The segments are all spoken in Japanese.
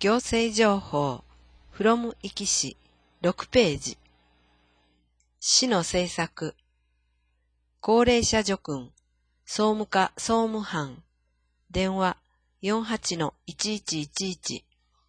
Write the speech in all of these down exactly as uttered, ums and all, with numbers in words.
行政情報 from 壱岐市ろくページ。市の政策。高齢者助訓総務課総務班電話 よんはちのいちいちいちいち。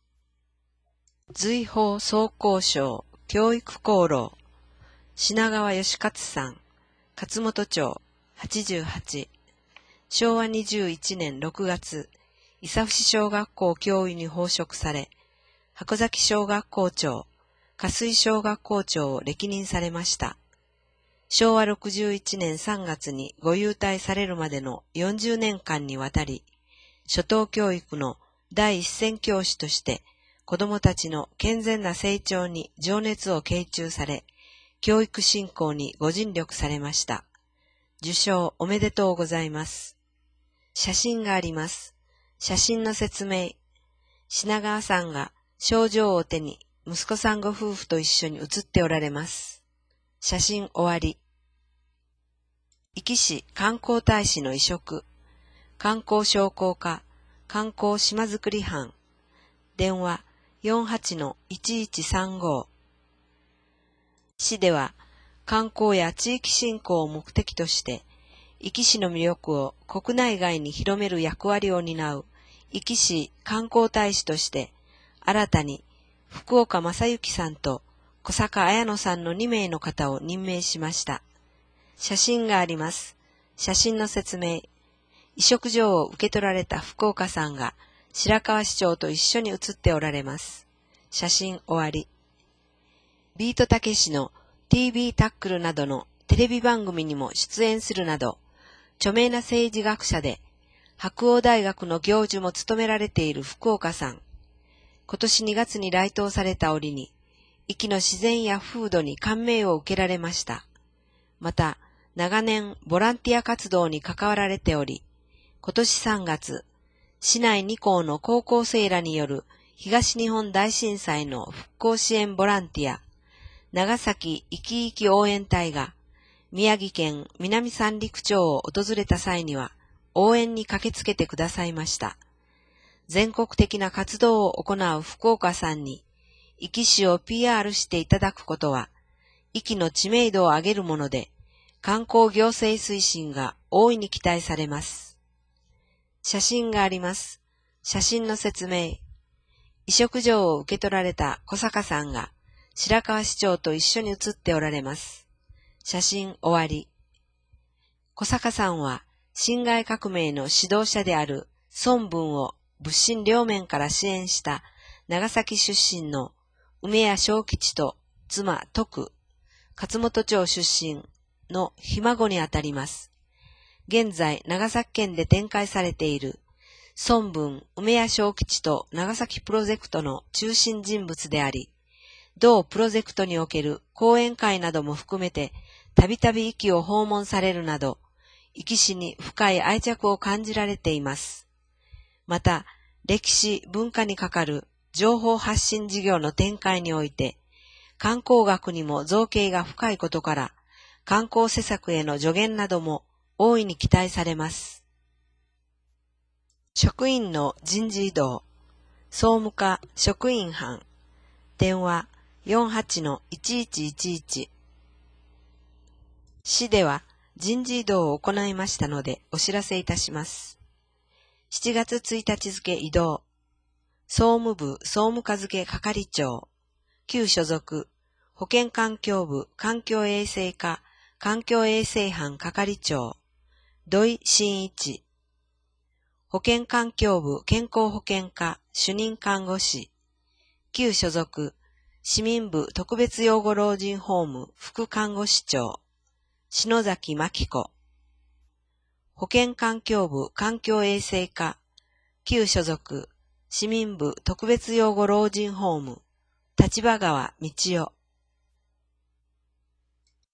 随法総工省教育功労品川義勝さん勝本町はちじゅうはち。しょうわにじゅういちねんろくがつ伊佐伏小学校教諭に奉職され、箱崎小学校長、加水小学校長を歴任されました。しょうわろくじゅういちねんさんがつにご勇退されるまでのよんじゅうねんかんにわたり、初等教育の第一線教師として、子どもたちの健全な成長に情熱を傾注され、教育振興にご尽力されました。受賞おめでとうございます。写真があります。写真の説明。品川さんが賞状を手に息子さんご夫婦と一緒に写っておられます。写真終わり。壱岐市観光大使の委嘱。観光商工課観光島づくり班電話 よんはちのいちいちさんご。市では観光や地域振興を目的として壱岐市の魅力を国内外に広める役割を担う壱岐市観光大使として新たに福岡正幸さんと小坂綾乃さんのにめいの方を任命しました。写真があります。写真の説明。委嘱状を受け取られた福岡さんが白河市長と一緒に写っておられます。写真終わり。ビートたけしの ティービー タックルなどのテレビ番組にも出演するなど、著名な政治学者で、白鴎大学の教授も務められている福岡さん。今年にがつに来島された折に、壱岐の自然や風土に感銘を受けられました。また、長年ボランティア活動に関わられており、今年さんがつ、市内に校の高校生らによる東日本大震災の復興支援ボランティア、長崎いきいき応援隊が、宮城県南三陸町を訪れた際には、応援に駆けつけてくださいました。全国的な活動を行う福岡さんに、壱岐市を ピーアール していただくことは、壱岐の知名度を上げるもので、観光行政推進が大いに期待されます。写真があります。写真の説明。委嘱状を受け取られた小坂さんが、白河市長と一緒に写っておられます。写真終わり。小坂さんは、辛亥革命の指導者である孫文を物心両面から支援した長崎出身の梅谷正吉と妻徳、勝本町出身のひ孫にあたります。現在長崎県で展開されている孫文梅谷正吉と長崎プロジェクトの中心人物であり、同プロジェクトにおける講演会なども含めてたびたび壱岐を訪問されるなど、壱岐市に深い愛着を感じられています。また、歴史・文化に係る情報発信事業の展開において、観光学にも造詣が深いことから、観光施策への助言なども大いに期待されます。職員の人事異動、総務課職員班、電話 よんはちのいちいちいちいち。市では、人事異動を行いましたのでお知らせいたします。しちがつついたち付異動。総務部総務課付係長。旧所属。保健環境部環境衛生課環境衛生班係長。土井真一。保健環境部健康保険課主任看護師。旧所属。市民部特別養護老人ホーム副看護師長。篠崎真紀子。保健環境部環境衛生課、旧所属、市民部特別養護老人ホーム、立場川道夫。